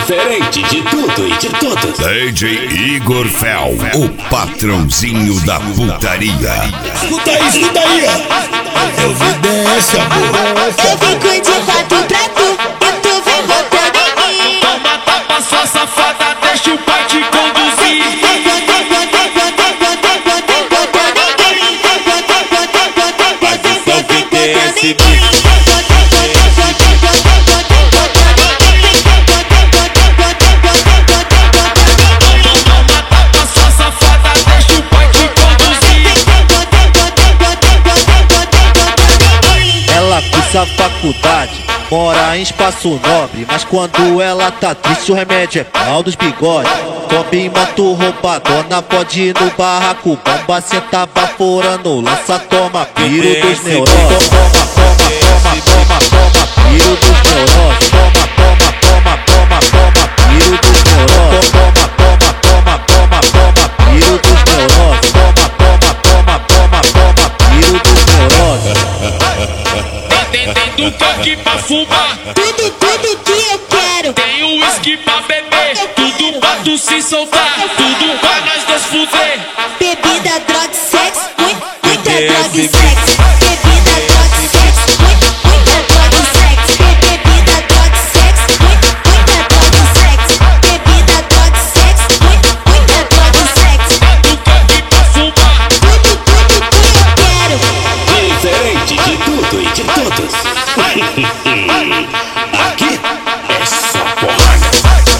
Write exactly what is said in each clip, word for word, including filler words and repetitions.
Diferente de tudo e de todos. D J Igor Fel, o patrãozinho da putaria. Escuta aí, escuta aí. Evidência, amor. Eu vim com de quatro pra tu e tu vem botando em mim. Toma tapa, sua safada, deixa o pai te conduzir. Mas então vem ter esse bico. Cursa faculdade, mora em espaço nobre, mas quando ela tá triste o remédio é pau dos bigodes. Sobe moto roubadona, pode ir no barraco, bomba senta baforando, lança toma, piro dos neurônios. Toma, toma, toma, toma, toma, piro dos neurônios. Toma, toma, toma, toma, toma, piro dos neurônios. Toma, toma, toma, toma, toma, piro dos neurônios. Toma, toma, toma, toma, toma, piro dos neurônios. Tem, tem do coque pra fumar, tudo, tudo que eu quero. tem o uísque pra beber, tudo pra tu se soltar, tudo pra nós dois fuder. Bebida, droga, sexo, muito, muita Esse droga e bico. sexo. Bebida, droga, sexo, muito, muita droga e sexo. Bebida, droga, sexo, muito, muita droga e sexo. Bebida, droga, sexo, muito, muita droga e sexo. Do coque pra fumar, Tudo, tudo que eu quero. Diferente de tudo e de todos. Aqui é só porrada.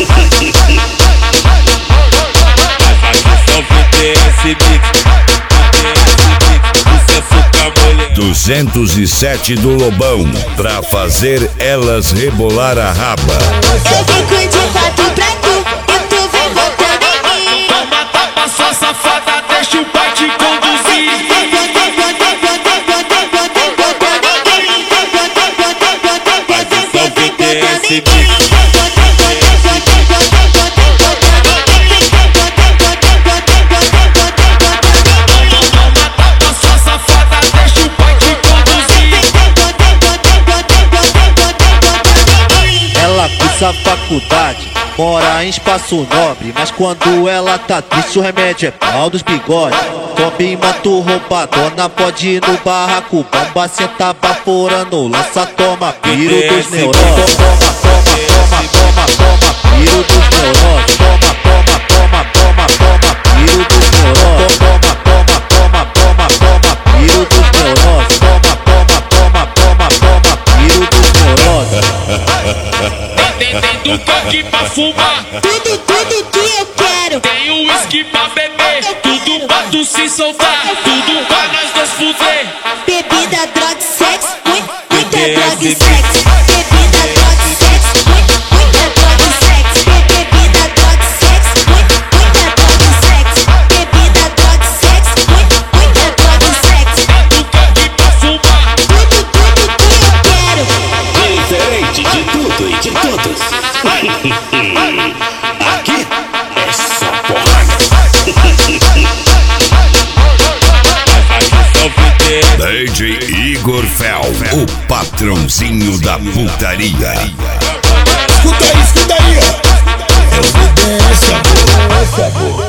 então vem ter esse bico, vem ter esse bico, você suca mulher. duzentos e sete do Lobão, pra fazer elas rebolar a raba. Eu vim com de quatro pra tu e tu vem botando em mim. Toma tapa, sua safada, deixa o pai te conduzir. Então vem ter esse bico. Toma tapa, sua safada, deixa o pai te conduzir. Ela cursa faculdade, mora em espaço nobre, mas quando ela tá triste o remédio é pau dos bigodes. Sobe moto roubadona, pode ir no barraco, bomba senta baforando, lança toma, piro dos neurônios. Toma, toma, toma, toma, toma, piro dos neurônios. Toma, toma, toma, toma, toma, piro dos neurônios. Toma, toma, toma, toma, toma, piro dos neurônios. Toma, toma, toma, toma, toma, piro dos neurônios. Tem, tem do coque pra fumar, Tudo, tudo que eu quero. tem o uísque pra beber, tudo pra tu se soltar, tudo pra nós dois fuder. Bebida, droga, sexo, muito, muita Esse droga e bico. sexo. Bebida, droga, sexo, muito, muita droga e sexo. Bebida, droga, sexo, muito, muita droga e sexo. Bebida, droga, sexo, muito, muita droga e sexo. Do coque pra fumar, Tudo, tudo que eu quero. Diferente de tudo e de todos. Aqui é só porrada. então vem ter. D J Igor Fel, o patrãozinho da putaria. Escuta aí, escuta aí. Evidência, amor.